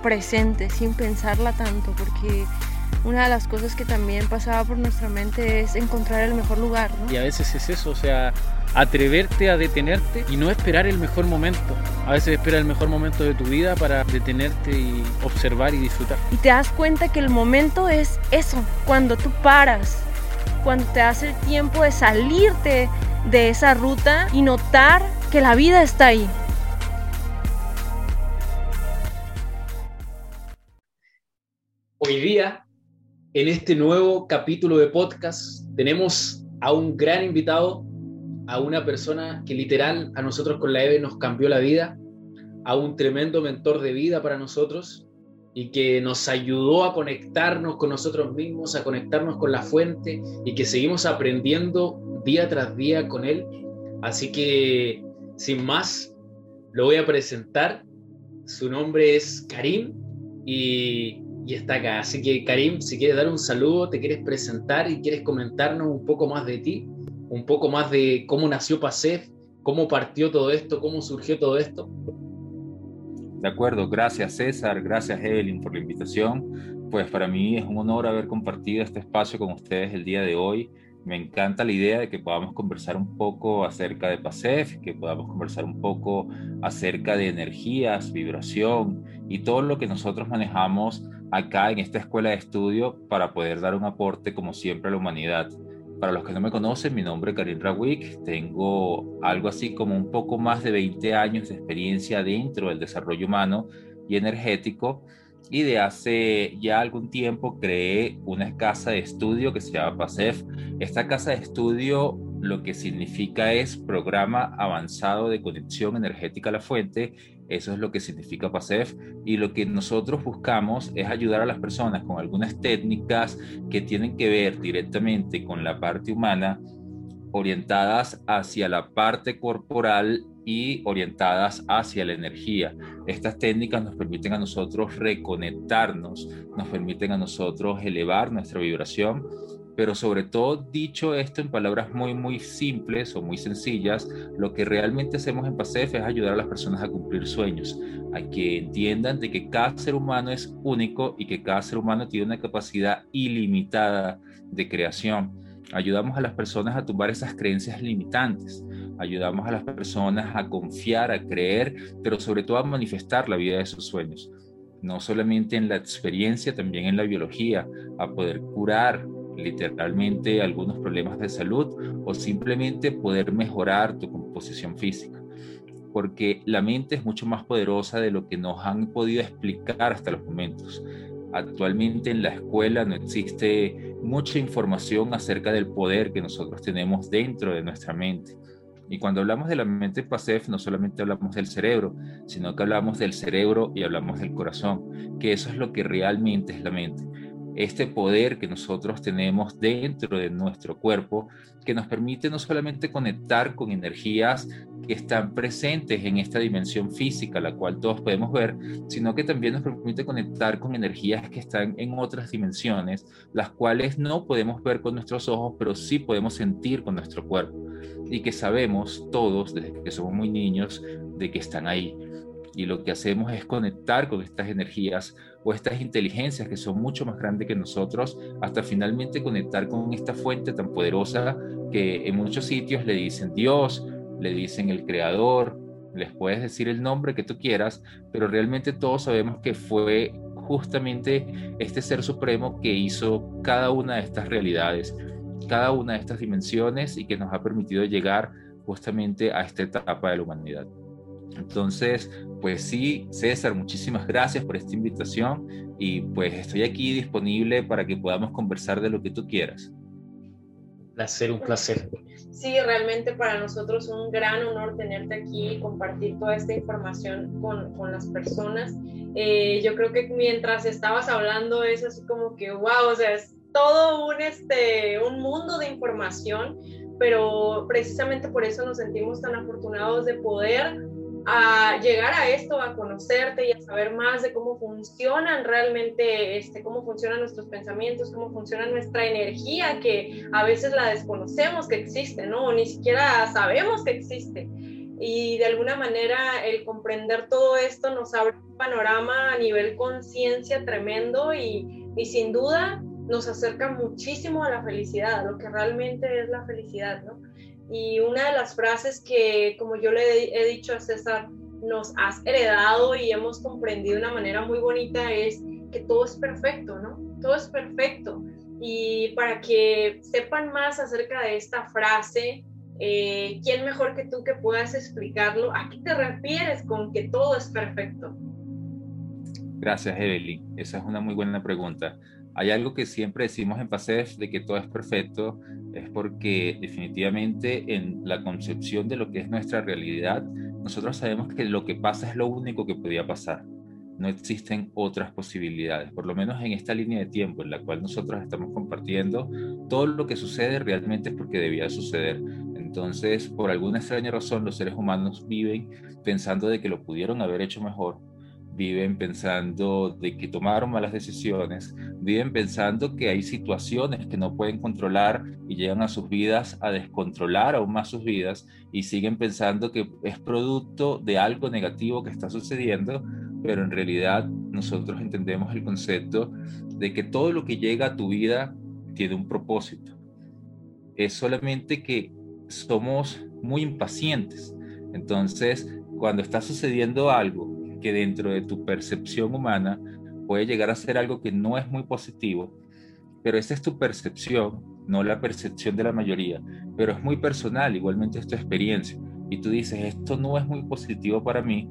presente, sin pensarla tanto, porque una de las cosas que también pasaba por nuestra mente es encontrar el mejor lugar, ¿no? Y a veces es eso, o sea, atreverte a detenerte y no esperar el mejor momento. A veces espera el mejor momento de tu vida para detenerte y observar y disfrutar. Y te das cuenta que el momento es eso, cuando tú paras, cuando te das el tiempo de salirte de esa ruta y notar que la vida está ahí. Hoy día, en este nuevo capítulo de podcast, tenemos a un gran invitado, a una persona que literal a nosotros con la Eve nos cambió la vida, a un tremendo mentor de vida para nosotros y que nos ayudó a conectarnos con nosotros mismos, a conectarnos con la fuente y que seguimos aprendiendo día tras día con él. Así que, sin más, lo voy a presentar. Su nombre es Karim y está acá. Así que, Karim, si quieres dar un saludo, te quieres presentar y quieres comentarnos un poco más de ti, un poco más de cómo nació Pacef, cómo partió todo esto, cómo surgió todo esto. De acuerdo, gracias César, gracias Evelyn por la invitación. Pues para mí es un honor haber compartido este espacio con ustedes el día de hoy. Me encanta la idea de que podamos conversar un poco acerca de Pacef, que podamos conversar un poco acerca de energías, vibración y todo lo que nosotros manejamos acá en esta escuela de estudio para poder dar un aporte como siempre a la humanidad. Para los que no me conocen, mi nombre es Karim Rawik, tengo algo así como un poco más de 20 años de experiencia dentro del desarrollo humano y energético, y de hace ya algún tiempo creé una casa de estudio que se llama Pacef. Esta casa de estudio lo que significa es Programa Avanzado de Conexión Energética a la Fuente. Eso es lo que significa Pacef, y lo que nosotros buscamos es ayudar a las personas con algunas técnicas que tienen que ver directamente con la parte humana, orientadas hacia la parte corporal y orientadas hacia la energía. Estas técnicas nos permiten a nosotros reconectarnos, nos permiten a nosotros elevar nuestra vibración, pero sobre todo, dicho esto en palabras muy simples o muy sencillas, lo que realmente hacemos en Pacef es ayudar a las personas a cumplir sueños, a que entiendan de que cada ser humano es único y que cada ser humano tiene una capacidad ilimitada de creación. Ayudamos a las personas a tumbar esas creencias limitantes, ayudamos a las personas a confiar, a creer, pero sobre todo a manifestar la vida de sus sueños. No solamente en la experiencia, también en la biología, a poder curar literalmente algunos problemas de salud o simplemente poder mejorar tu composición física. Porque la mente es mucho más poderosa de lo que nos han podido explicar hasta los momentos. Actualmente en la escuela no existe mucha información acerca del poder que nosotros tenemos dentro de nuestra mente. Y cuando hablamos de la mente Pacef, no solamente hablamos del cerebro, sino que hablamos del cerebro y hablamos del corazón, que eso es lo que realmente es la mente. Este poder que nosotros tenemos dentro de nuestro cuerpo, que nos permite no solamente conectar con energías que están presentes en esta dimensión física, la cual todos podemos ver, sino que también nos permite conectar con energías que están en otras dimensiones, las cuales no podemos ver con nuestros ojos, pero sí podemos sentir con nuestro cuerpo, y que sabemos todos, desde que somos muy niños, de que están ahí. Y lo que hacemos es conectar con estas energías o estas inteligencias que son mucho más grandes que nosotros, hasta finalmente conectar con esta fuente tan poderosa que en muchos sitios le dicen Dios, le dicen el Creador, les puedes decir el nombre que tú quieras, pero realmente todos sabemos que fue justamente este ser supremo que hizo cada una de estas realidades, cada una de estas dimensiones, y que nos ha permitido llegar justamente a esta etapa de la humanidad. Entonces, pues sí, César, muchísimas gracias por esta invitación, y pues estoy aquí disponible para que podamos conversar de lo que tú quieras. Un placer. Sí, realmente para nosotros es un gran honor tenerte aquí y compartir toda esta información con las personas. Yo creo que mientras estabas hablando es así como que wow, o sea, es todo un mundo de información, pero precisamente por eso nos sentimos tan afortunados de poder llegar a esto, a conocerte y a saber más de cómo funcionan realmente, cómo funcionan nuestros pensamientos, cómo funciona nuestra energía, que a veces la desconocemos que existe, ¿no? O ni siquiera sabemos que existe. y de alguna manera el comprender todo esto nos abre un panorama a nivel conciencia tremendo y sin duda nos acerca muchísimo a la felicidad, a lo que realmente es la felicidad, ¿no? Y una de las frases que, como yo le he dicho a César, nos has heredado y hemos comprendido de una manera muy bonita es que todo es perfecto, ¿no? Todo es perfecto. Y para que sepan más acerca de esta frase, ¿quién mejor que tú que puedas explicarlo? ¿A qué te refieres con que todo es perfecto? Gracias, Evelyn. Esa es una muy buena pregunta. Hay algo que siempre decimos en PASEF de que todo es perfecto, es porque definitivamente en la concepción de lo que es nuestra realidad, nosotros sabemos que lo que pasa es lo único que podía pasar. No existen otras posibilidades, por lo menos en esta línea de tiempo en la cual nosotros estamos compartiendo, todo lo que sucede realmente es porque debía suceder. Entonces, por alguna extraña razón, los seres humanos viven pensando de que lo pudieron haber hecho mejor, viven pensando de que tomaron malas decisiones, viven pensando que hay situaciones que no pueden controlar y llegan a sus vidas a descontrolar aún más sus vidas y siguen pensando que es producto de algo negativo que está sucediendo, pero en realidad nosotros entendemos el concepto de que todo lo que llega a tu vida tiene un propósito. Es solamente que somos muy impacientes. Entonces, cuando está sucediendo algo que dentro de tu percepción humana puede llegar a ser algo que no es muy positivo, pero esa es tu percepción, no la percepción de la mayoría, pero es muy personal, igualmente es tu experiencia, y tú dices, esto no es muy positivo para mí,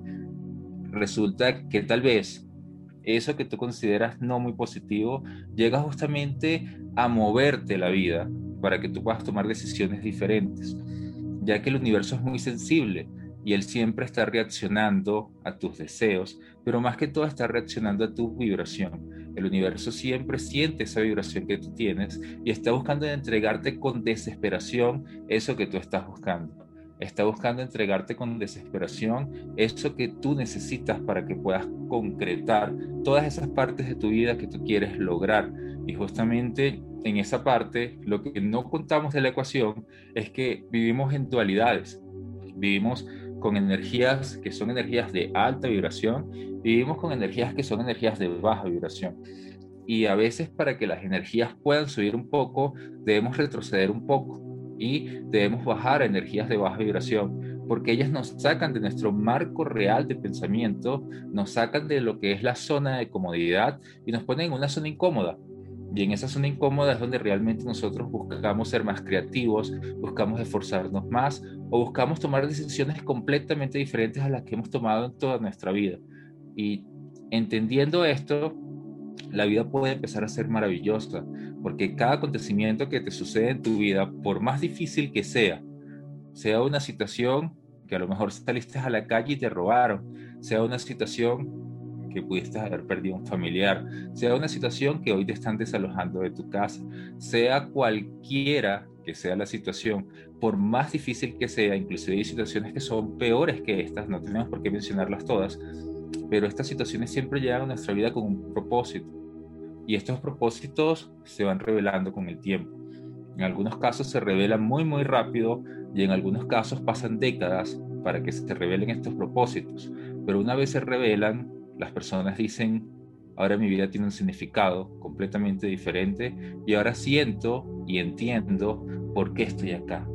resulta que tal vez eso que tú consideras no muy positivo llega justamente a moverte la vida para que tú puedas tomar decisiones diferentes, ya que el universo es muy sensible y él siempre está reaccionando a tus deseos, pero más que todo está reaccionando a tu vibración. El universo siempre siente esa vibración que tú tienes y está buscando entregarte con desesperación eso que tú estás buscando. Está buscando entregarte con desesperación eso que tú necesitas para que puedas concretar todas esas partes de tu vida que tú quieres lograr. Y justamente en esa parte, lo que no contamos de la ecuación es que vivimos en dualidades. Vivimos con energías que son energías de alta vibración, vivimos con energías que son energías de baja vibración. Y a veces para que las energías puedan subir un poco, debemos retroceder un poco y debemos bajar a energías de baja vibración, porque ellas nos sacan de nuestro marco real de pensamiento, nos sacan de lo que es la zona de comodidad y nos ponen en una zona incómoda. Y en esa zona incómoda es donde realmente nosotros buscamos ser más creativos, buscamos esforzarnos más o buscamos tomar decisiones completamente diferentes a las que hemos tomado en toda nuestra vida. Y entendiendo esto, la vida puede empezar a ser maravillosa, porque cada acontecimiento que te sucede en tu vida, por más difícil que sea una situación que a lo mejor saliste a la calle y te robaron, sea una situación que pudiste haber perdido un familiar, sea una situación que hoy te están desalojando de tu casa, sea cualquiera que sea la situación, por más difícil que sea, inclusive hay situaciones que son peores que estas, no tenemos por qué mencionarlas todas, pero estas situaciones siempre llegan a nuestra vida con un propósito y estos propósitos se van revelando con el tiempo. En algunos casos se revelan muy rápido y en algunos casos pasan décadas para que se revelen estos propósitos, pero una vez se revelan, las personas dicen, ahora mi vida tiene un significado completamente diferente y ahora siento y entiendo por qué estoy acá,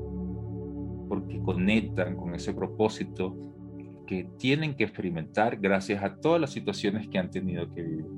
porque conectan con ese propósito que tienen que experimentar gracias a todas las situaciones que han tenido que vivir.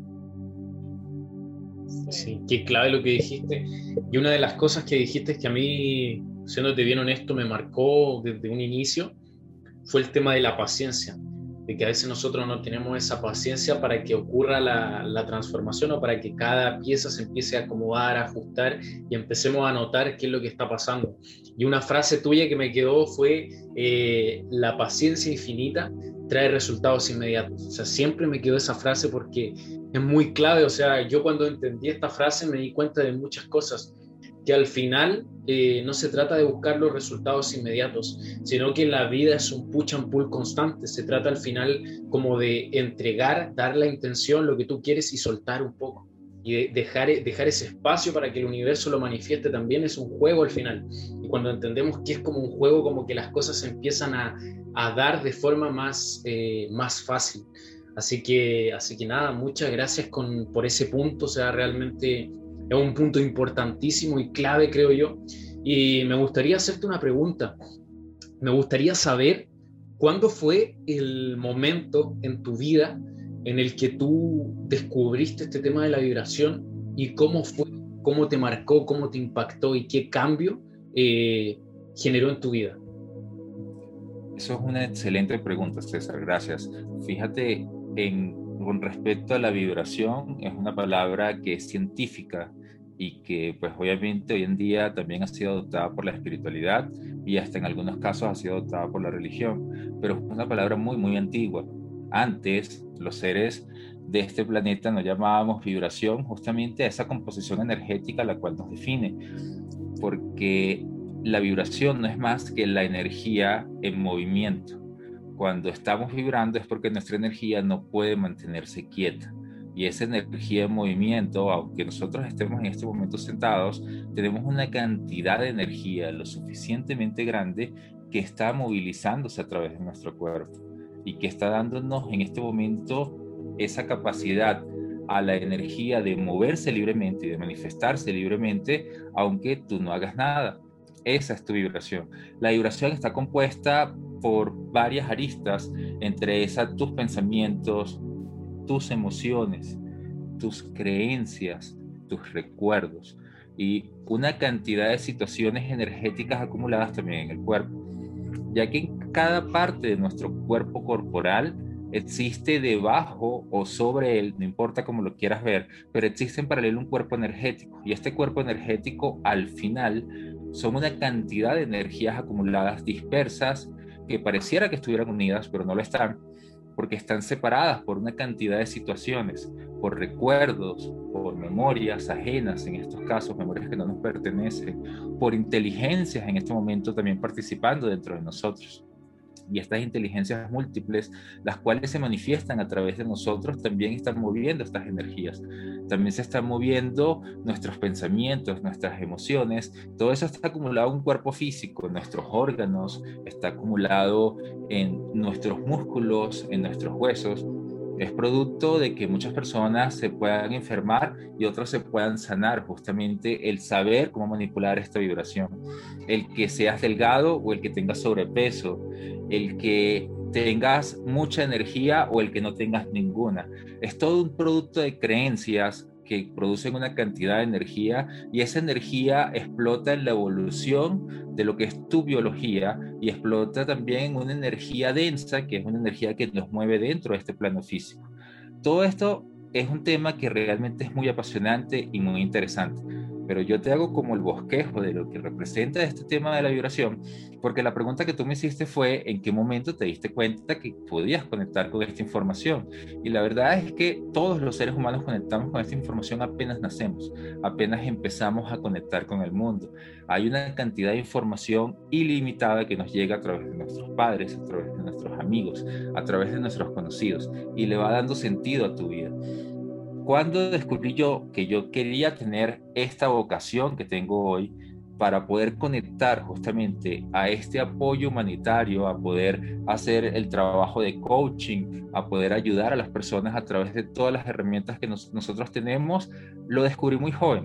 Sí, qué clave lo que dijiste. Y una de las cosas que dijiste es que a mí, siéndote bien honesto, me marcó desde un inicio, fue el tema de la paciencia, de que a veces nosotros no tenemos esa paciencia para que ocurra la transformación o para que cada pieza se empiece a acomodar, a ajustar y empecemos a notar qué es lo que está pasando. Y una frase tuya que me quedó fue, la paciencia infinita trae resultados inmediatos. O sea, siempre me quedó esa frase porque es muy clave. O sea, yo cuando entendí esta frase me di cuenta de muchas cosas, que al final no se trata de buscar los resultados inmediatos, sino que la vida es un push and pull constante. Se trata al final como de entregar, dar la intención, lo que tú quieres y soltar un poco. Y dejar ese espacio para que el universo lo manifieste también. Es un juego al final. Y cuando entendemos que es como un juego, como que las cosas se empiezan a dar de forma más fácil. Así que nada, muchas gracias por ese punto. O sea, realmente es un punto importantísimo y clave, creo yo. Y me gustaría hacerte una pregunta. Me gustaría saber cuándo fue el momento en tu vida en el que tú descubriste este tema de la vibración y cómo fue, cómo te marcó, cómo te impactó y qué cambio generó en tu vida. Eso es una excelente pregunta, César, gracias. Fíjate, con respecto a la vibración, es una palabra que es científica y que pues obviamente hoy en día también ha sido adoptada por la espiritualidad y hasta en algunos casos ha sido adoptada por la religión, pero es una palabra muy, muy antigua. Antes, los seres de este planeta nos llamábamos vibración justamente a esa composición energética la cual nos define, porque la vibración no es más que la energía en movimiento. Cuando estamos vibrando es porque nuestra energía no puede mantenerse quieta. Y esa energía en movimiento, aunque nosotros estemos en este momento sentados, tenemos una cantidad de energía lo suficientemente grande que está movilizándose a través de nuestro cuerpo y que está dándonos en este momento esa capacidad a la energía de moverse libremente y de manifestarse libremente, aunque tú no hagas nada. Esa es tu vibración. La vibración está compuesta por varias aristas, entre esas tus pensamientos, tus emociones, tus creencias, tus recuerdos y una cantidad de situaciones energéticas acumuladas también en el cuerpo, ya que en cada parte de nuestro cuerpo corporal existe debajo o sobre él, no importa cómo lo quieras ver, pero existe en paralelo un cuerpo energético, y este cuerpo energético al final son una cantidad de energías acumuladas dispersas que pareciera que estuvieran unidas, pero no lo están, porque están separadas por una cantidad de situaciones, por recuerdos, por memorias ajenas, en estos casos, memorias que no nos pertenecen, por inteligencias en este momento también participando dentro de nosotros. Y estas inteligencias múltiples, las cuales se manifiestan a través de nosotros, también están moviendo estas energías. También se están moviendo nuestros pensamientos, nuestras emociones. Todo eso está acumulado en un cuerpo físico, en nuestros órganos, está acumulado en nuestros músculos, en nuestros huesos. Es producto de que muchas personas se puedan enfermar y otros se puedan sanar, justamente el saber cómo manipular esta vibración. El que seas delgado o el que tengas sobrepeso, el que tengas mucha energía o el que no tengas ninguna. Es todo un producto de creencias que producen una cantidad de energía y esa energía explota en la evolución de lo que es tu biología y explota también en una energía densa, que es una energía que nos mueve dentro de este plano físico. Todo esto es un tema que realmente es muy apasionante y muy interesante, pero yo te hago como el bosquejo de lo que representa este tema de la vibración, porque la pregunta que tú me hiciste fue ¿en qué momento te diste cuenta que podías conectar con esta información? Y la verdad es que todos los seres humanos conectamos con esta información apenas nacemos, apenas empezamos a conectar con el mundo. Hay una cantidad de información ilimitada que nos llega a través de nuestros padres, a través de nuestros amigos, a través de nuestros conocidos, y le va dando sentido a tu vida. ¿Cuándo descubrí yo que yo quería tener esta vocación que tengo hoy para poder conectar justamente a este apoyo humanitario, a poder hacer el trabajo de coaching, a poder ayudar a las personas a través de todas las herramientas que nosotros tenemos? Lo descubrí muy joven,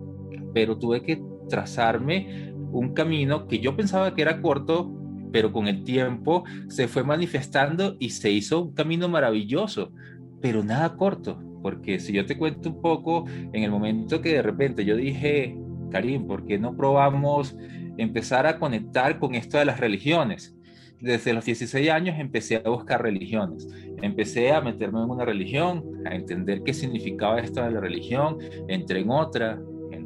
pero tuve que trazarme un camino que yo pensaba que era corto, pero con el tiempo se fue manifestando y se hizo un camino maravilloso, pero nada corto. Porque si yo te cuento un poco, en el momento que de repente yo dije, Karim, ¿por qué no probamos empezar a conectar con esto de las religiones? Desde los 16 años empecé a buscar religiones, empecé a meterme en una religión, a entender qué significaba esto de la religión, entré en otra,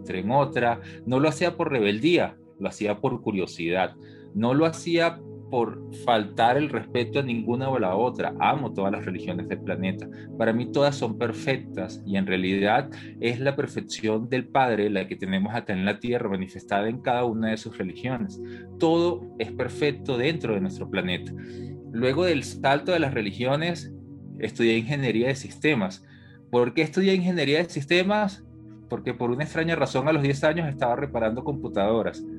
no lo hacía por rebeldía, lo hacía por curiosidad, no lo hacía por faltar el respeto a ninguna o a la otra. Amo todas las religiones del planeta. Para mí todas son perfectas y en realidad es la perfección del Padre la que tenemos acá en la tierra manifestada en cada una de sus religiones. Todo es perfecto dentro de nuestro planeta. Luego del salto de las religiones, estudié ingeniería de sistemas. ¿Por qué estudié ingeniería de sistemas? Porque por una extraña razón a los 10 años estaba reparando computadoras.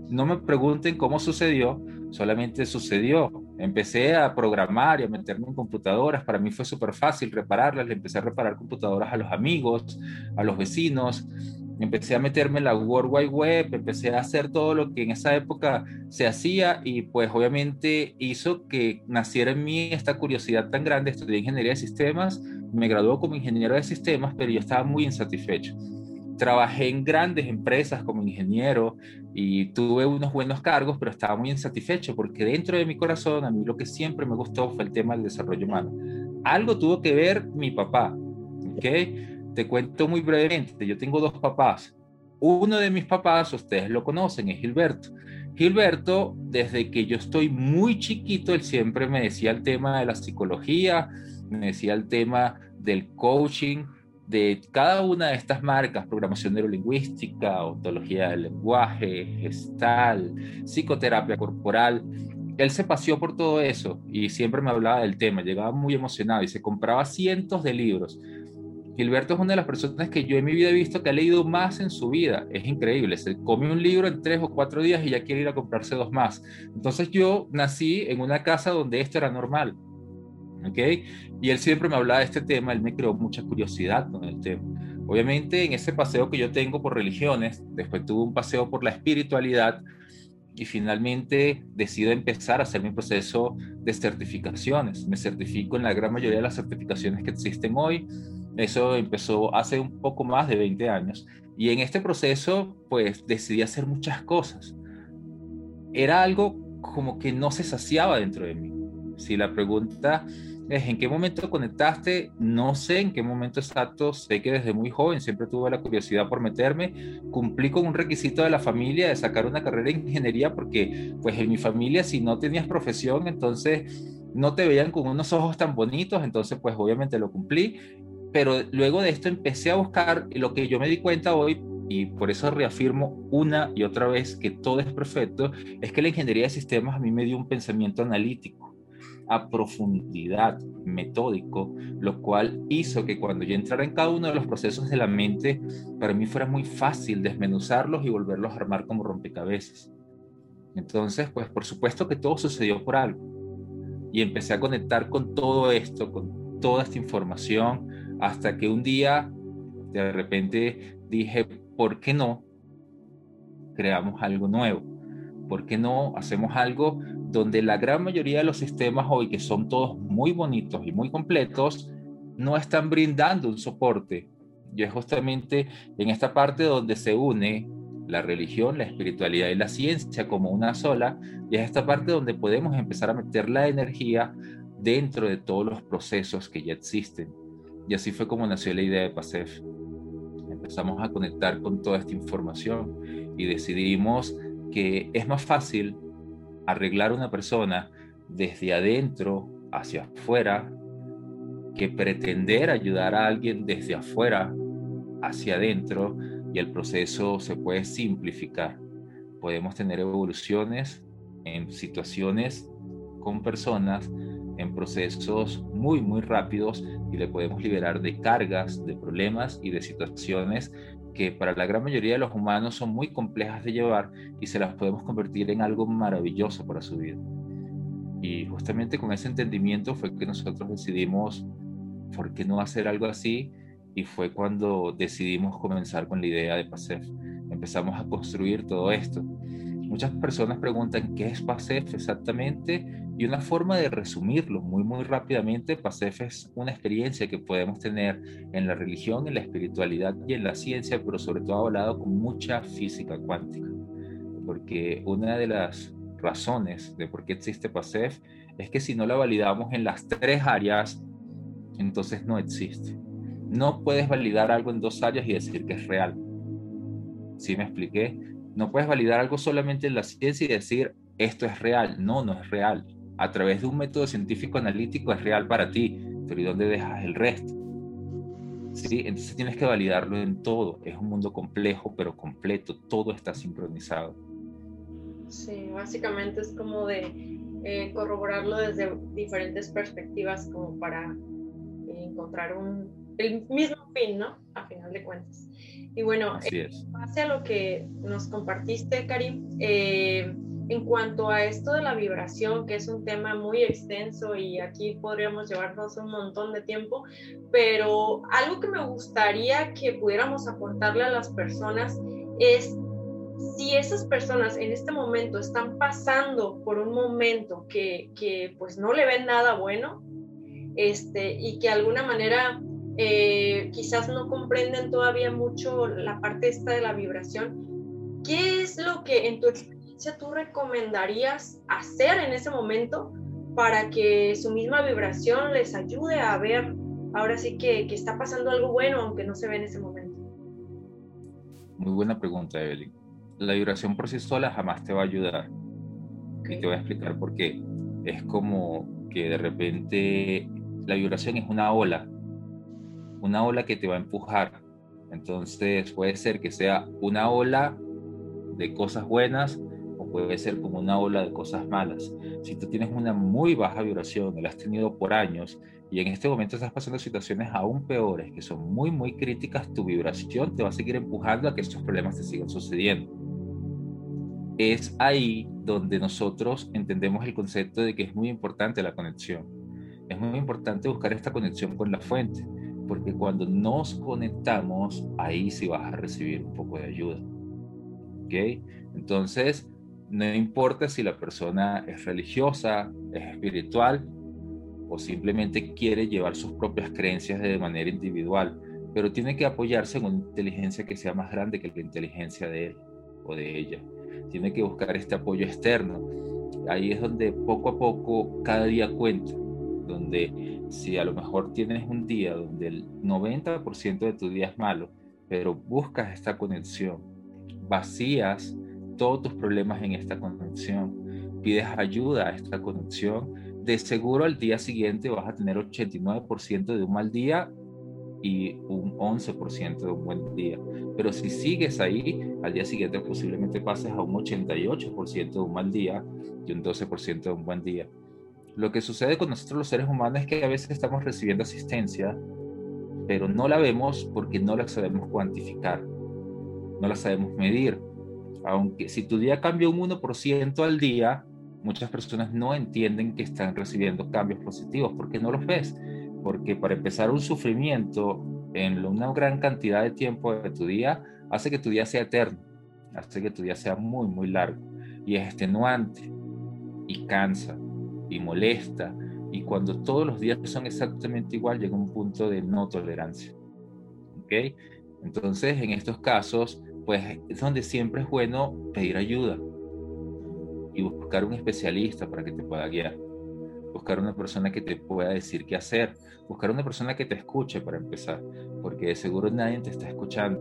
No me pregunten cómo sucedió, solamente sucedió. Empecé a programar y a meterme en computadoras. Para mí fue súper fácil repararlas. Le empecé a reparar computadoras a los amigos, a los vecinos. Empecé a meterme en la World Wide Web, empecé a hacer todo lo que en esa época se hacía y pues obviamente hizo que naciera en mí esta curiosidad tan grande. Estudié ingeniería de sistemas, me gradué como ingeniero de sistemas, pero yo estaba muy insatisfecho. Trabajé en grandes empresas como ingeniero y tuve unos buenos cargos, pero estaba muy insatisfecho porque dentro de mi corazón a mí lo que siempre me gustó fue el tema del desarrollo humano. Algo tuvo que ver mi papá, ¿ok? Te cuento muy brevemente, yo tengo dos papás. Uno de mis papás, ustedes lo conocen, es Gilberto. Gilberto, desde que yo estoy muy chiquito, él siempre me decía el tema de la psicología, me decía el tema del coaching, de cada una de estas marcas, programación neurolingüística, ontología del lenguaje, gestal, psicoterapia corporal. Él se paseó por todo eso y siempre me hablaba del tema, llegaba muy emocionado y se compraba cientos de libros. Gilberto es una de las personas que yo en mi vida he visto que ha leído más en su vida. Es increíble, se come un libro en 3 o 4 días y ya quiere ir a comprarse 2 más. Entonces yo nací en una casa donde esto era normal, ¿ok? Y él siempre me hablaba de este tema, él me creó mucha curiosidad con el tema. Obviamente en ese paseo que yo tengo por religiones, después tuve un paseo por la espiritualidad y finalmente decido empezar a hacer mi proceso de certificaciones. Me certifico en la gran mayoría de las certificaciones que existen hoy. Eso empezó hace un poco más de 20 años. Y en este proceso, pues decidí hacer muchas cosas. Era algo como que no se saciaba dentro de mí. Si la pregunta es ¿en qué momento conectaste? No sé en qué momento exacto. Sé que desde muy joven siempre tuve la curiosidad por meterme. Cumplí con un requisito de la familia de sacar una carrera en ingeniería porque pues en mi familia si no tenías profesión entonces no te veían con unos ojos tan bonitos. Entonces pues obviamente lo cumplí. Pero luego de esto empecé a buscar lo que yo me di cuenta hoy, y por eso reafirmo una y otra vez que todo es perfecto, es que la ingeniería de sistemas a mí me dio un pensamiento analítico, a profundidad, metódico, lo cual hizo que cuando yo entrara en cada uno de los procesos de la mente, para mí fuera muy fácil desmenuzarlos y volverlos a armar como rompecabezas. Entonces, pues por supuesto que todo sucedió por algo. Y empecé a conectar con todo esto, con toda esta información, hasta que un día de repente dije, ¿por qué no creamos algo nuevo? ¿Por qué no hacemos algo donde la gran mayoría de los sistemas hoy, que son todos muy bonitos y muy completos, no están brindando un soporte? Y es justamente en esta parte donde se une la religión, la espiritualidad y la ciencia como una sola, y es esta parte donde podemos empezar a meter la energía dentro de todos los procesos que ya existen. Y así fue como nació la idea de PASEF. Empezamos a conectar con toda esta información y decidimos que es más fácil arreglar a una persona desde adentro hacia afuera que pretender ayudar a alguien desde afuera hacia adentro, y el proceso se puede simplificar. Podemos tener evoluciones en situaciones con personas en procesos muy, muy rápidos y le podemos liberar de cargas, de problemas y de situaciones que para la gran mayoría de los humanos son muy complejas de llevar y se las podemos convertir en algo maravilloso para su vida. Y justamente con ese entendimiento fue que nosotros decidimos, ¿por qué no hacer algo así? Y fue cuando decidimos comenzar con la idea de PASEF. Empezamos a construir todo esto. Muchas personas preguntan qué es PASEF exactamente, y una forma de resumirlo muy muy rápidamente: PASEF es una experiencia que podemos tener en la religión, en la espiritualidad y en la ciencia, pero sobre todo avalado con mucha física cuántica, porque una de las razones de por qué existe PASEF es que si no la validamos en las 3 áreas, entonces no existe. No puedes validar algo en 2 áreas y decir que es real. ¿Sí me expliqué? No puedes validar algo solamente en la ciencia y decir esto es real. No, no es real. A través de un método científico analítico es real para ti, pero ¿y dónde dejas el resto? ¿Sí? Entonces tienes que validarlo en todo. Es un mundo complejo, pero completo. Todo está sincronizado. Sí, básicamente es como de corroborarlo desde diferentes perspectivas como para encontrar un el mismo fin, ¿no? A final de cuentas. Y bueno, en base a lo que nos compartiste, Karim, en cuanto a esto de la vibración, que es un tema muy extenso y aquí podríamos llevarnos un montón de tiempo, pero algo que me gustaría que pudiéramos aportarle a las personas es si esas personas en este momento están pasando por un momento que pues no le ven nada bueno, y que de alguna manera quizás no comprenden todavía mucho la parte esta de la vibración, ¿qué es lo que en tu experiencia tú recomendarías hacer en ese momento para que su misma vibración les ayude a ver ahora sí que está pasando algo bueno aunque no se ve en ese momento? Muy buena pregunta, Evelyn. La vibración por sí sola jamás te va a ayudar. Okay. Y te voy a explicar por qué. Es como que de repente la vibración es una ola que te va a empujar. Entonces puede ser que sea una ola de cosas buenas o puede ser como una ola de cosas malas. Si tú tienes una muy baja vibración, la has tenido por años y en este momento estás pasando situaciones aún peores que son muy, muy críticas, tu vibración te va a seguir empujando a que estos problemas te sigan sucediendo. Es ahí donde nosotros entendemos el concepto de que es muy importante la conexión. Es muy importante buscar esta conexión con la fuente, porque cuando nos conectamos, ahí sí vas a recibir un poco de ayuda. ¿Ok? Entonces, no importa si la persona es religiosa, es espiritual, o simplemente quiere llevar sus propias creencias de manera individual, pero tiene que apoyarse en una inteligencia que sea más grande que la inteligencia de él o de ella. Tiene que buscar este apoyo externo. Ahí es donde poco a poco cada día cuenta, donde si a lo mejor tienes un día donde el 90% de tu día es malo, pero buscas esta conexión, vacías todos tus problemas en esta conexión, pides ayuda a esta conexión, de seguro al día siguiente vas a tener 89% de un mal día y un 11% de un buen día. Pero si sigues ahí, al día siguiente posiblemente pases a un 88% de un mal día y un 12% de un buen día. Lo que sucede con nosotros los seres humanos es que a veces estamos recibiendo asistencia, pero no la vemos porque no la sabemos cuantificar, no la sabemos medir. Aunque si tu día cambia un 1% al día, muchas personas no entienden que están recibiendo cambios positivos porque no los ves. Porque para empezar, un sufrimiento en una gran cantidad de tiempo de tu día hace que tu día sea eterno, hace que tu día sea muy, muy largo y es extenuante y cansa y molesta, y cuando todos los días son exactamente igual llega un punto de no tolerancia. ¿Ok? Entonces en estos casos pues es donde siempre es bueno pedir ayuda y buscar un especialista para que te pueda guiar, buscar una persona que te pueda decir qué hacer, buscar una persona que te escuche para empezar, porque de seguro nadie te está escuchando.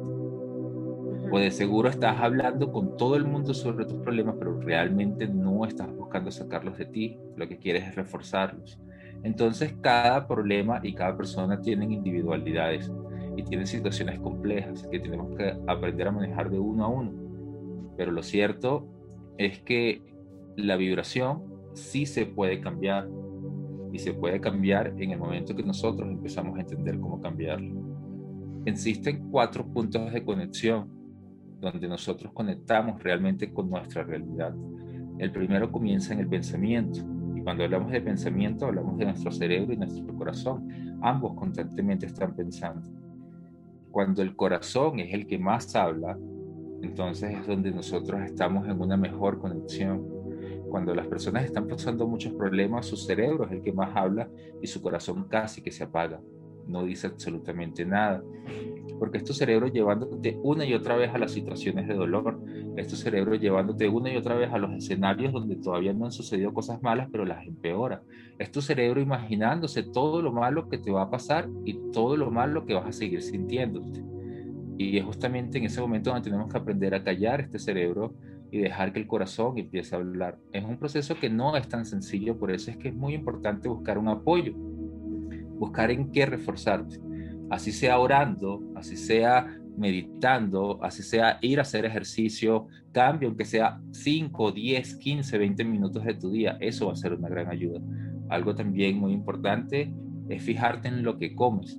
O de seguro estás hablando con todo el mundo sobre tus problemas, pero realmente no estás buscando sacarlos de ti, lo que quieres es reforzarlos. Entonces cada problema y cada persona tienen individualidades y tienen situaciones complejas que tenemos que aprender a manejar de uno a uno. Pero lo cierto es que la vibración sí se puede cambiar, y se puede cambiar en el momento que nosotros empezamos a entender cómo cambiarlo. Existen 4 puntos de conexión donde nosotros conectamos realmente con nuestra realidad. El primero comienza en el pensamiento, y cuando hablamos de pensamiento hablamos de nuestro cerebro y nuestro corazón. Ambos constantemente están pensando. Cuando el corazón es el que más habla, entonces es donde nosotros estamos en una mejor conexión. Cuando las personas están pasando muchos problemas, su cerebro es el que más habla y su corazón casi que se apaga, no dice absolutamente nada, porque es tu cerebro llevándote una y otra vez a las situaciones de dolor, es tu cerebro llevándote una y otra vez a los escenarios donde todavía no han sucedido cosas malas, pero las empeora. Es tu cerebro imaginándose todo lo malo que te va a pasar y todo lo malo que vas a seguir sintiéndote. Y es justamente en ese momento donde tenemos que aprender a callar este cerebro y dejar que el corazón empiece a hablar. Es un proceso que no es tan sencillo, por eso es que es muy importante buscar un apoyo, buscar en qué reforzarte, así sea orando, así sea meditando, así sea ir a hacer ejercicio, cambio, aunque sea 5, 10, 15, 20 minutos de tu día, eso va a ser una gran ayuda. Algo también muy importante es fijarte en lo que comes.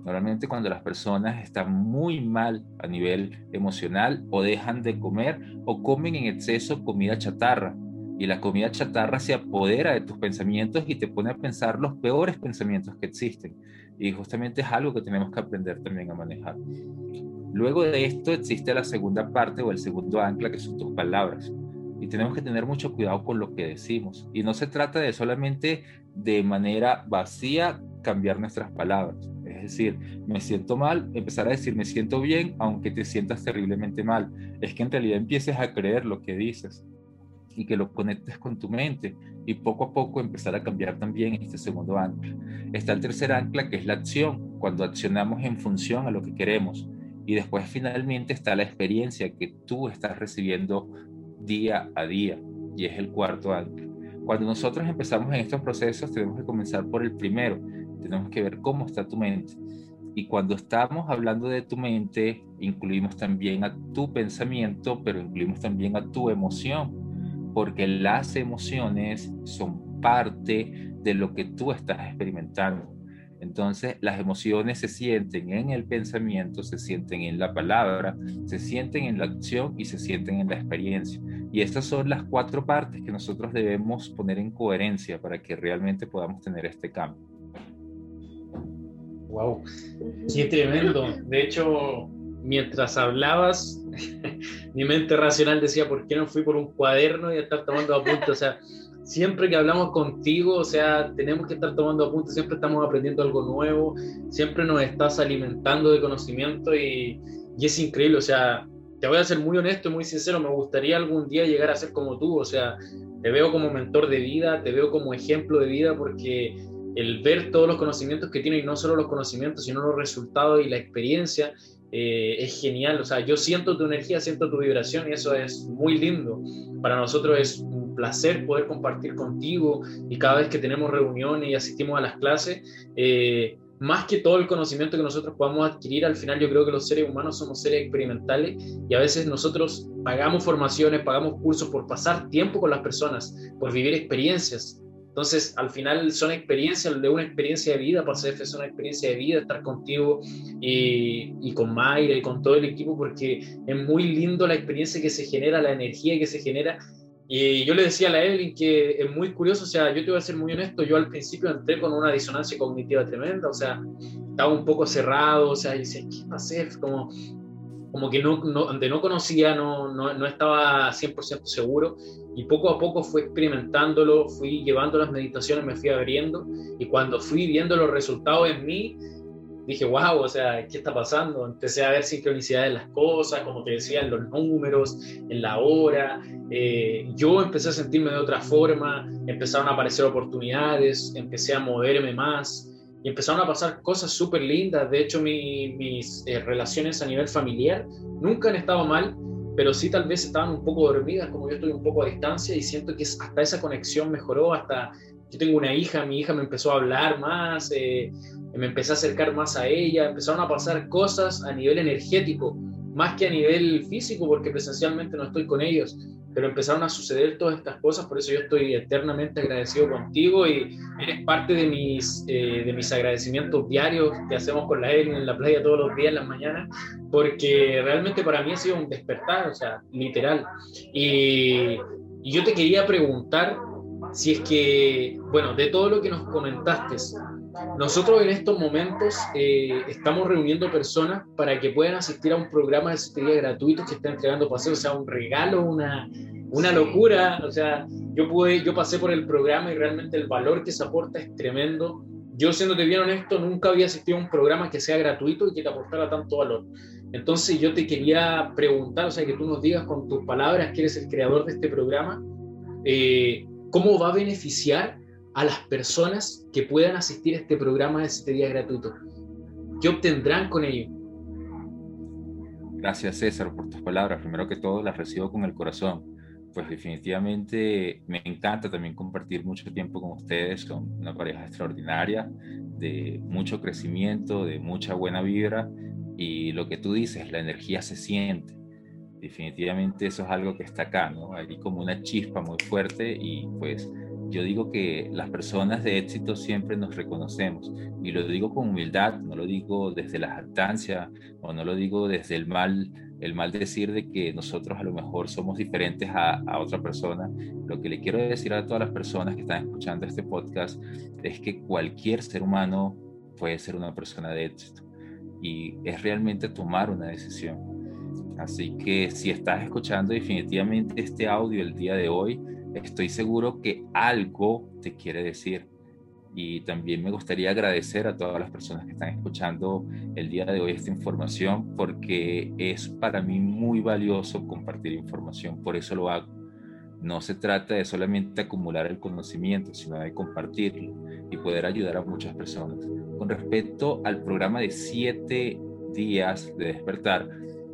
Normalmente cuando las personas están muy mal a nivel emocional, o dejan de comer o comen en exceso comida chatarra. Y la comida chatarra se apodera de tus pensamientos y te pone a pensar los peores pensamientos que existen. Y justamente es algo que tenemos que aprender también a manejar. Luego de esto existe la segunda parte o el segundo ancla, que son tus palabras. Y tenemos que tener mucho cuidado con lo que decimos. Y no se trata de solamente de manera vacía cambiar nuestras palabras. Es decir, me siento mal, empezar a decir me siento bien, aunque te sientas terriblemente mal. Es que en realidad empieces a creer lo que dices y que lo conectes con tu mente, y poco a poco empezar a cambiar también este segundo ancla. Está el tercer ancla, que es la acción, cuando accionamos en función a lo que queremos. Y después finalmente está la experiencia que tú estás recibiendo día a día, y es el cuarto ancla. Cuando nosotros empezamos en estos procesos tenemos que comenzar por el primero, tenemos que ver cómo está tu mente. Y cuando estamos hablando de tu mente, incluimos también a tu pensamiento, pero incluimos también a tu emoción, porque las emociones son parte de lo que tú estás experimentando. Entonces, las emociones se sienten en el pensamiento, se sienten en la palabra, se sienten en la acción y se sienten en la experiencia. Y estas son las 4 partes que nosotros debemos poner en coherencia para que realmente podamos tener este cambio. Wow, qué tremendo. De hecho, mientras hablabas, mi mente racional decía, ¿por qué no fui por un cuaderno y estar tomando apuntes? O sea, siempre que hablamos contigo, o sea, tenemos que estar tomando apuntes, siempre estamos aprendiendo algo nuevo, siempre nos estás alimentando de conocimiento y es increíble. O sea, te voy a ser muy honesto y muy sincero, me gustaría algún día llegar a ser como tú. O sea, te veo como mentor de vida, te veo como ejemplo de vida, porque el ver todos los conocimientos que tiene, y no solo los conocimientos, sino los resultados y la experiencia, es genial. O sea, yo siento tu energía, siento tu vibración, y eso es muy lindo. Para nosotros es un placer poder compartir contigo, y cada vez que tenemos reuniones y asistimos a las clases, más que todo el conocimiento que nosotros podamos adquirir, al final yo creo que los seres humanos somos seres experimentales, y a veces nosotros pagamos formaciones, pagamos cursos por pasar tiempo con las personas, por vivir experiencias. Entonces, al final son experiencias, de una experiencia de vida. Para CF es una experiencia de vida estar contigo y con Mayra y con todo el equipo, porque es muy lindo la experiencia que se genera, la energía que se genera. Y yo le decía a la Evelyn que es muy curioso. O sea, yo te voy a ser muy honesto, yo al principio entré con una disonancia cognitiva tremenda. O sea, estaba un poco cerrado. O sea, y decía, ¿qué va a hacer? Como que donde no conocía, no estaba 100% seguro, y poco a poco fui experimentándolo, fui llevando las meditaciones, me fui abriendo, y cuando fui viendo los resultados en mí, dije, wow, o sea, ¿qué está pasando? Empecé a ver sincronicidad en las cosas, como te decía, en los números, en la hora. Yo empecé a sentirme de otra forma, empezaron a aparecer oportunidades, empecé a moverme más, y empezaron a pasar cosas súper lindas. De hecho, mis relaciones a nivel familiar nunca han estado mal, pero sí tal vez estaban un poco dormidas, como yo estoy un poco a distancia, y siento que hasta esa conexión mejoró. Hasta yo tengo una hija, mi hija me empezó a hablar más, me empecé a acercar más a ella, empezaron a pasar cosas a nivel energético, más que a nivel físico, porque presencialmente no estoy con ellos, pero empezaron a suceder todas estas cosas. Por eso yo estoy eternamente agradecido contigo, y eres parte de mis agradecimientos diarios que hacemos con la Evelyn en la playa todos los días en las mañanas, porque realmente para mí ha sido un despertar, o sea, literal. Y yo te quería preguntar si es que, bueno, de todo lo que nos comentaste, nosotros en estos momentos estamos reuniendo personas para que puedan asistir a un programa de asesoría gratuito que está entregando Paseo. O sea, un regalo, una locura. O sea, yo pasé por el programa y realmente el valor que se aporta es tremendo. Yo, siéndote bien honesto, nunca había asistido a un programa que sea gratuito y que te aportara tanto valor. Entonces yo te quería preguntar, o sea, que tú nos digas con tus palabras, que eres el creador de este programa, ¿cómo va a beneficiar a las personas que puedan asistir a este programa de 7 días gratuito? ¿Qué obtendrán con ello? Gracias, César, por tus palabras. Primero que todo, las recibo con el corazón. Pues definitivamente me encanta también compartir mucho tiempo con ustedes. Son una pareja extraordinaria, de mucho crecimiento, de mucha buena vibra, y lo que tú dices, la energía se siente. Definitivamente eso es algo que está acá, ¿no? Hay como una chispa muy fuerte, y pues yo digo que las personas de éxito siempre nos reconocemos, y lo digo con humildad, no lo digo desde la jactancia o no lo digo desde el mal decir de que nosotros a lo mejor somos diferentes a otra persona. Lo que le quiero decir a todas las personas que están escuchando este podcast es que cualquier ser humano puede ser una persona de éxito, y es realmente tomar una decisión. Así que si estás escuchando definitivamente este audio el día de hoy, estoy seguro que algo te quiere decir. Y también me gustaría agradecer a todas las personas que están escuchando el día de hoy esta información, porque es para mí muy valioso compartir información, por eso lo hago. No se trata de solamente acumular el conocimiento, sino de compartirlo y poder ayudar a muchas personas. Con respecto al programa de 7 días de despertar,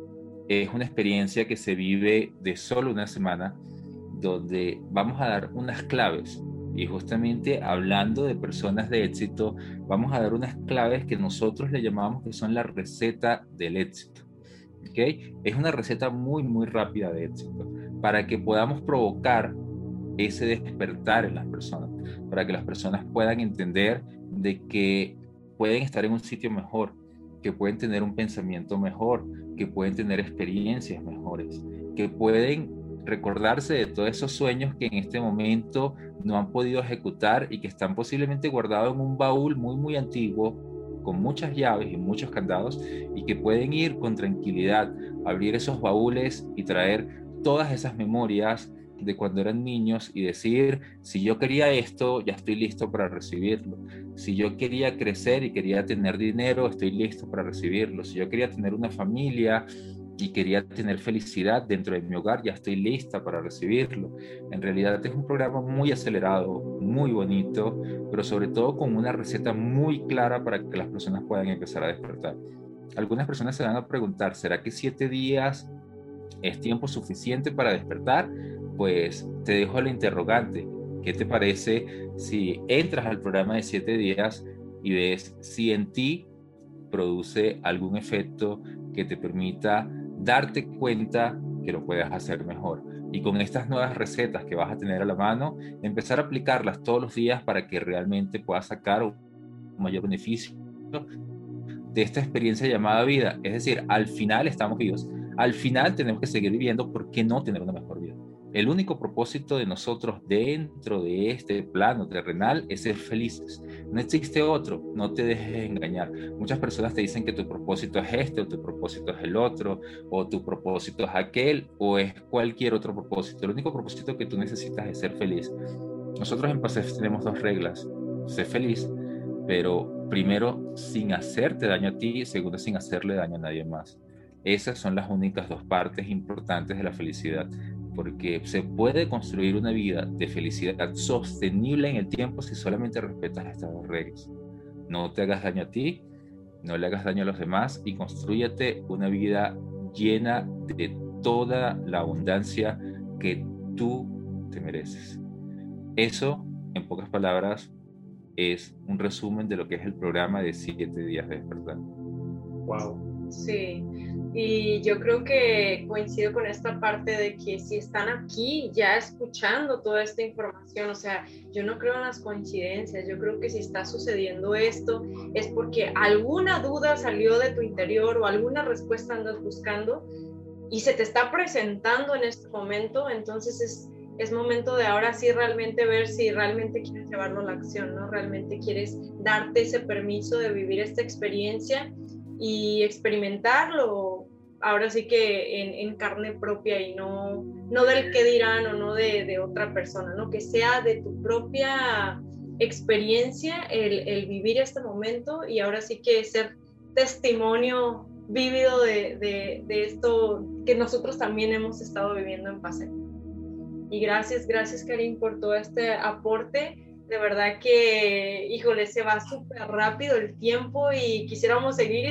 es una experiencia que se vive de solo una semana, donde vamos a dar unas claves, y justamente hablando de personas de éxito, vamos a dar unas claves que nosotros le llamamos que son la receta del éxito. ¿Okay? Es una receta muy, muy rápida de éxito, para que podamos provocar ese despertar en las personas, para que las personas puedan entender de que pueden estar en un sitio mejor, que pueden tener un pensamiento mejor, que pueden tener experiencias mejores, que pueden recordarse de todos esos sueños que en este momento no han podido ejecutar y que están posiblemente guardados en un baúl muy, muy antiguo, con muchas llaves y muchos candados, y que pueden ir con tranquilidad, abrir esos baúles y traer todas esas memorias de cuando eran niños y decir: si yo quería esto, ya estoy listo para recibirlo. Si yo quería crecer y quería tener dinero, estoy listo para recibirlo. Si yo quería tener una familia y quería tener felicidad dentro de mi hogar, ya estoy lista para recibirlo. En realidad es un programa muy acelerado, muy bonito, pero sobre todo con una receta muy clara para que las personas puedan empezar a despertar. Algunas personas se van a preguntar: ¿será que 7 días es tiempo suficiente para despertar? Pues te dejo la interrogante. ¿Qué te parece si entras al programa de 7 días y ves si en ti produce algún efecto que te permita darte cuenta que lo puedes hacer mejor? Y con estas nuevas recetas que vas a tener a la mano, empezar a aplicarlas todos los días para que realmente puedas sacar un mayor beneficio de esta experiencia llamada vida. Es decir, al final estamos vivos, al final tenemos que seguir viviendo. ¿Por qué no tener una mejor vida? El único propósito de nosotros dentro de este plano terrenal es ser felices. No existe otro, no te dejes engañar. Muchas personas te dicen que tu propósito es este, o tu propósito es el otro, o tu propósito es aquel, o es cualquier otro propósito. El único propósito que tú necesitas es ser feliz. Nosotros en PASEF tenemos 2 reglas: ser feliz, pero primero, sin hacerte daño a ti, y segundo, sin hacerle daño a nadie más. Esas son las únicas 2 partes importantes de la felicidad, porque se puede construir una vida de felicidad sostenible en el tiempo si solamente respetas estas 2 reglas. No te hagas daño a ti, no le hagas daño a los demás, y constrúyete una vida llena de toda la abundancia que tú te mereces. Eso, en pocas palabras, es un resumen de lo que es el programa de 7 días de despertar. Wow. Sí, y yo creo que coincido con esta parte de que si están aquí ya escuchando toda esta información, o sea, yo no creo en las coincidencias. Yo creo que si está sucediendo esto es porque alguna duda salió de tu interior o alguna respuesta andas buscando y se te está presentando en este momento. Entonces es momento de ahora sí realmente ver si realmente quieres llevarlo a la acción, ¿no? Realmente quieres darte ese permiso de vivir esta experiencia y experimentarlo ahora sí que en carne propia, y no del que dirán o no de otra persona, ¿no? Que sea de tu propia experiencia el vivir este momento, y ahora sí que ser testimonio vívido de esto que nosotros también hemos estado viviendo en PASEF. Y gracias Karim por todo este aporte. De verdad que, híjole, se va súper rápido el tiempo y quisiéramos seguir,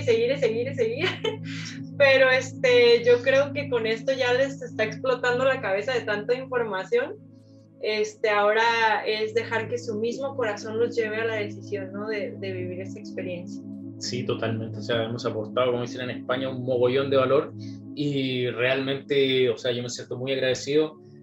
pero yo creo que con esto ya les está explotando la cabeza de tanta información. Ahora es dejar que su mismo corazón los lleve a la decisión, ¿no? de vivir esa experiencia. Sí, totalmente. O sea, hemos aportado, como dicen en España, un mogollón de valor, y realmente, o sea, yo me siento muy agradecido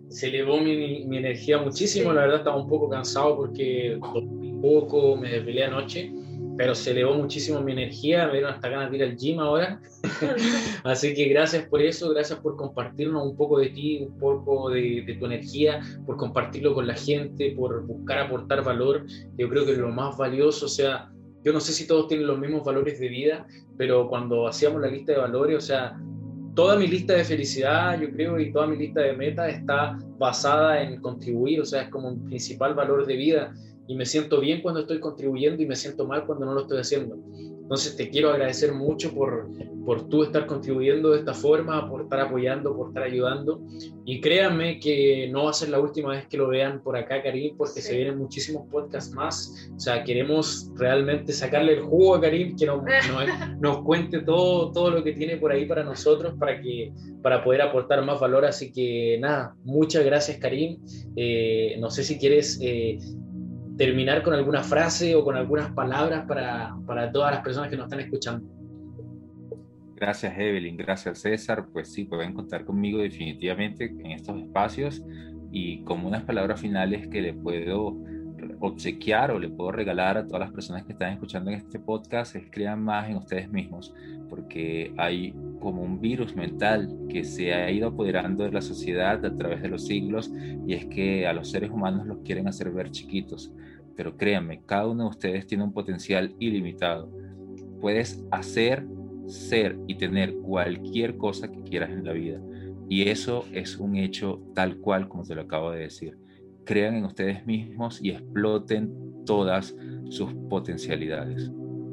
se elevó mi energía muchísimo. La verdad estaba un poco cansado porque dormí poco, me desvelé anoche, pero se elevó muchísimo mi energía, me dieron hasta ganas de ir al gym ahora. Así que gracias por eso, gracias por compartirnos un poco de ti, un poco de tu energía, por compartirlo con la gente, por buscar aportar valor. Yo creo que es lo más valioso. O sea, yo no sé si todos tienen los mismos valores de vida, pero cuando hacíamos la lista de valores, o sea, toda mi lista de felicidad, yo creo, y toda mi lista de metas está basada en contribuir. O sea, es como un principal valor de vida, y me siento bien cuando estoy contribuyendo y me siento mal cuando no lo estoy haciendo. Entonces te quiero agradecer mucho por tú estar contribuyendo de esta forma, por estar apoyando, por estar ayudando. Y créanme que no va a ser la última vez que lo vean por acá, Karim, porque se vienen muchísimos podcasts más. O sea, queremos realmente sacarle el jugo a Karim, que nos cuente todo lo que tiene por ahí para nosotros, para poder aportar más valor. Así que nada, muchas gracias, Karim. No sé si quieres terminar con alguna frase o con algunas palabras para todas las personas que nos están escuchando. Gracias, Evelyn, gracias, César. Pues sí, pueden contar conmigo definitivamente en estos espacios, y como unas palabras finales que le puedo obsequiar o le puedo regalar a todas las personas que están escuchando en este podcast es: crean más en ustedes mismos, porque hay como un virus mental que se ha ido apoderando de la sociedad a través de los siglos, y es que a los seres humanos los quieren hacer ver chiquitos. Pero créanme, cada uno de ustedes tiene un potencial ilimitado. Puedes hacer, ser y tener cualquier cosa que quieras en la vida, y eso es un hecho tal cual como te lo acabo de decir. Crean en ustedes mismos y exploten todas sus potencialidades.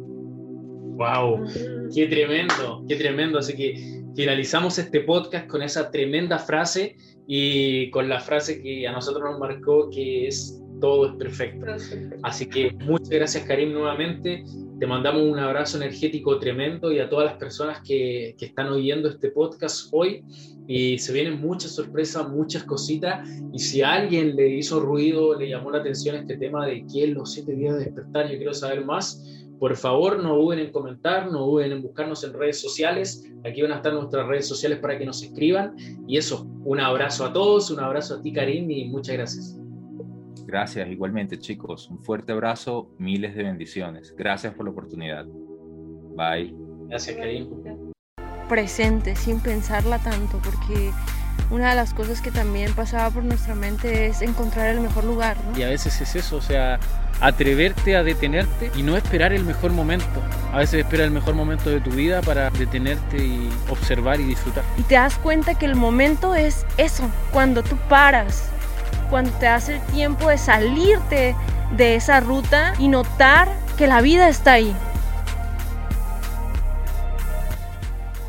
¡Wow! ¡Qué tremendo! ¡Qué tremendo! Así que finalizamos este podcast con esa tremenda frase, y con la frase que a nosotros nos marcó, que es: todo es perfecto. Así que muchas gracias, Karim, nuevamente. Te mandamos un abrazo energético tremendo, y a todas las personas que están oyendo este podcast hoy. Y se vienen muchas sorpresas, muchas cositas. Y si a alguien le hizo ruido, le llamó la atención este tema de qué es los 7 días de despertar, yo quiero saber más, por favor no duden en comentar, no duden en buscarnos en redes sociales. Aquí van a estar nuestras redes sociales para que nos escriban. Y eso, un abrazo a todos, un abrazo a ti, Karim, y muchas gracias. Gracias, igualmente, chicos. Un fuerte abrazo, miles de bendiciones. Gracias por la oportunidad. Bye. Gracias, Karim. Presente, sin pensarla tanto, porque una de las cosas que también pasaba por nuestra mente es encontrar el mejor lugar, ¿no? Y a veces es eso, o sea, atreverte a detenerte y no esperar el mejor momento. A veces espera el mejor momento de tu vida para detenerte y observar y disfrutar. Y te das cuenta que el momento es eso, cuando tú paras, cuando te das el tiempo de salirte de esa ruta y notar que la vida está ahí.